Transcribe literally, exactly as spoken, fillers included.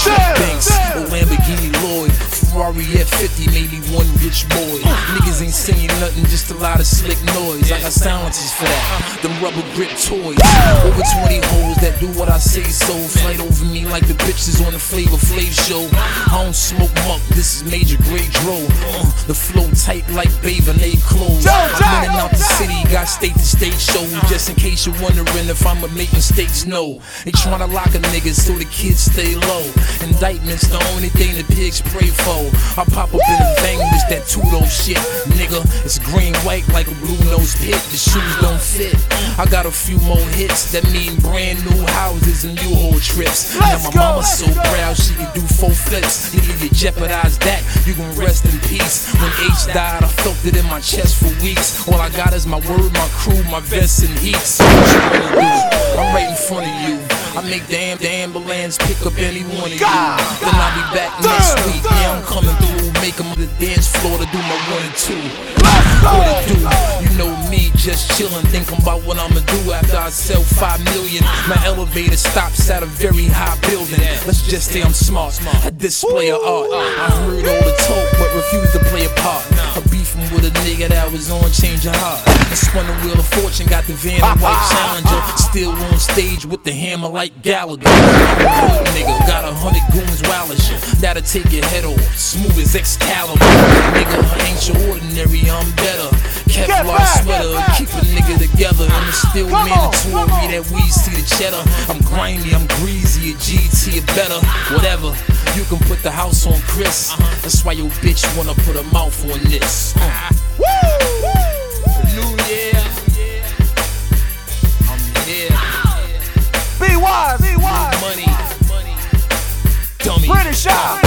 Banks, or Lamborghini Lloyd, Ferrari F fifty, maybe one rich boy. Niggas ain't singing nothing, just a lot of slick noise. I got silencers for that, them rubber grip toys. Over twenty hoes that do what I say so. Flight over me like the bitches on the Flavor Flav show. I don't smoke muck, this is Major Grade Dro. Uh, the flow tight like Babe and they clothes. I'm in and out the city, got state to state shows. Just in case you're wondering if I'ma make mistakes, no. They tryna lock a nigga so the kids stay low. Indictments the only thing the pigs pray for. I pop up in a thing, it's that two-door shit, nigga. It's green white like a blue nose pit. The shoes don't fit. I got a few more hits that mean brand new houses and new whole trips. Now my mama's so proud she can do four flips. Nigga, you jeopardize that, you gon' rest in peace. When H died, I felt it in my chest for weeks. All I got is my word, my crew, my vests and heats. What you wanna do? I'm right in front of you. I make the, amb the ambulance pick up any one of you. Then I'll be back next week. Yeah, I'm coming through. Make them on the dance floor to do my one and two. What it do? You know me, just chillin', thinking about what I'ma do after I sell five million. My elevator stops at a very high building. Let's just say I'm smart, a display of art. I heard all the talk, but refused to play a part. A beefing with a nigga that was on change of heart. I spun the wheel of fortune, got the van and white Challenger. Still on stage with the hammer like Gallagher. Good nigga, got a hundred goons wildin' shit. That'll take your head off, smooth as Excalibur. Nigga, I ain't your ordinary, I'm better. Kevlar sweater, keep a nigga together. I'm still mandatory that we see the cheddar. I'm grimy, I'm greasy, a G T or better. Whatever, you can put the house on Chris. That's why your bitch wanna put her mouth on this. uh. New year, I'm here. Be wise, be wise. Money, dummy. British out.